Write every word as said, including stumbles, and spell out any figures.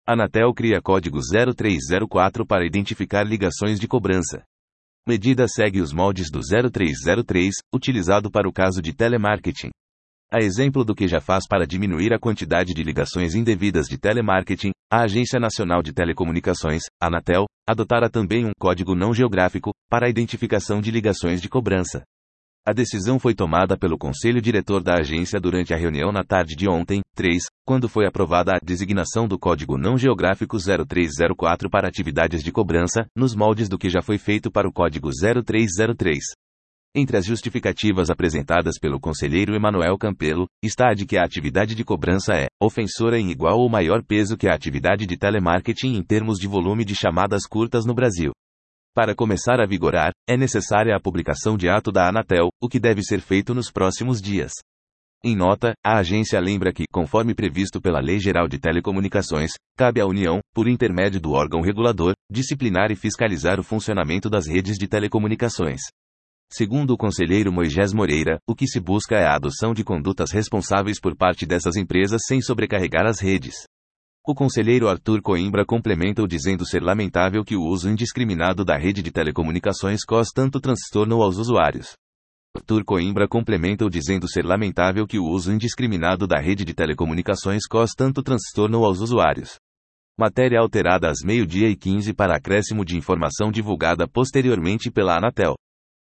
Anatel cria código zero três zero quatro para identificar ligações de cobrança. Medida segue os moldes do zero três zero três, utilizado para o caso de telemarketing. A exemplo do que já faz para diminuir a quantidade de ligações indevidas de telemarketing, a Agência Nacional de Telecomunicações, Anatel, adotara também um código não geográfico para a identificação de ligações de cobrança. A decisão foi tomada pelo Conselho Diretor da agência durante a reunião na tarde de ontem, três, quando foi aprovada a designação do código não geográfico zero três zero quatro para atividades de cobrança, nos moldes do que já foi feito para o código zero três zero três. Entre as justificativas apresentadas pelo conselheiro Emanuel Campelo, está a de que a atividade de cobrança é ofensora em igual ou maior peso que a atividade de telemarketing em termos de volume de chamadas curtas no Brasil. Para começar a vigorar, é necessária a publicação de ato da Anatel, o que deve ser feito nos próximos dias. Em nota, a agência lembra que, conforme previsto pela Lei Geral de Telecomunicações, cabe à União, por intermédio do órgão regulador, disciplinar e fiscalizar o funcionamento das redes de telecomunicações. Segundo o conselheiro Moisés Moreira, o que se busca é a adoção de condutas responsáveis por parte dessas empresas sem sobrecarregar as redes. O conselheiro Arthur Coimbra complementa-o dizendo ser lamentável que o uso indiscriminado da rede de telecomunicações cause tanto transtorno aos usuários. Arthur Coimbra complementa-o dizendo ser lamentável que o uso indiscriminado da rede de telecomunicações cause tanto transtorno aos usuários. Matéria alterada às meio-dia e quinze para acréscimo de informação divulgada posteriormente pela Anatel.